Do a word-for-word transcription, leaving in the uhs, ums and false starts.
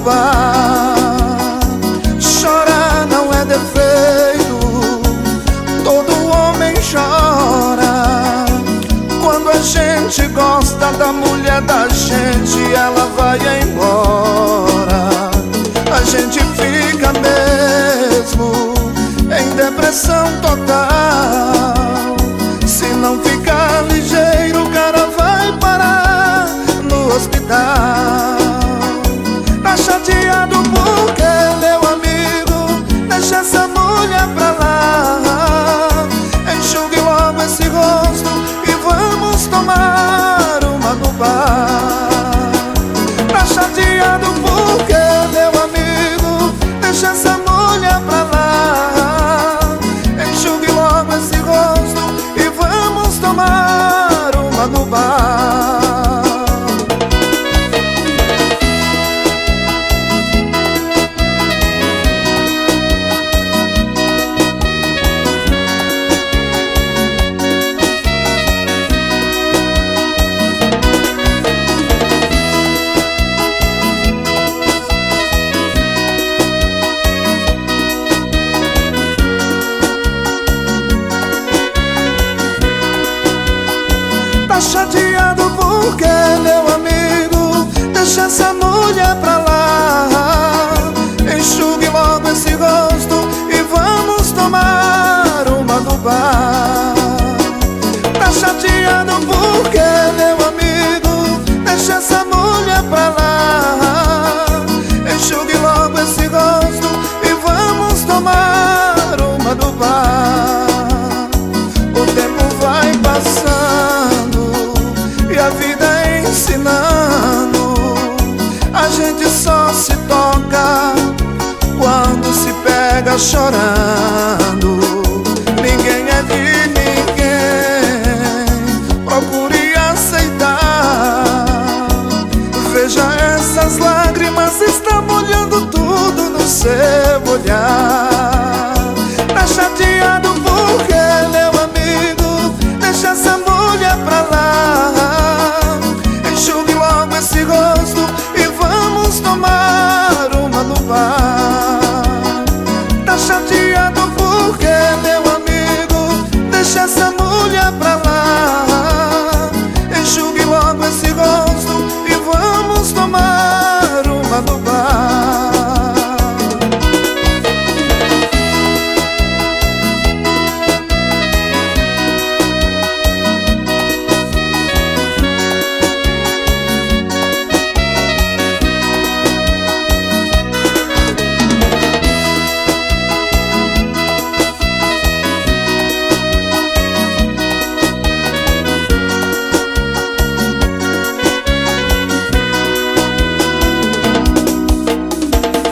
bar. Chorar não é defeito, todo homem chora. Quando a gente gosta da mulher da gente, ela vai embora. A gente fica mesmo em depressão total. Se não ficar ligeiro, o cara vai parar no hospital. Tá chateado porque, meu amigo, deixa essa mulher pra lá. Enxugue logo esse rosto e vamos tomar uma no bar. Tá chateado porque, meu amigo, deixa essa mulher pra lá. Enxugue logo esse rosto e vamos tomar uma no bar. Tá chateado porque, meu amigo, deixa essa mulher pra lá. Enxugue logo esse rosto e vamos tomar uma no bar. Tá chateado porque, meu amigo, deixa essa mulher pra lá. Enxugue logo esse rosto e vamos tomar uma no bar. O tempo vai passando e a vida ensinando. A gente só se toca quando se pega chorando.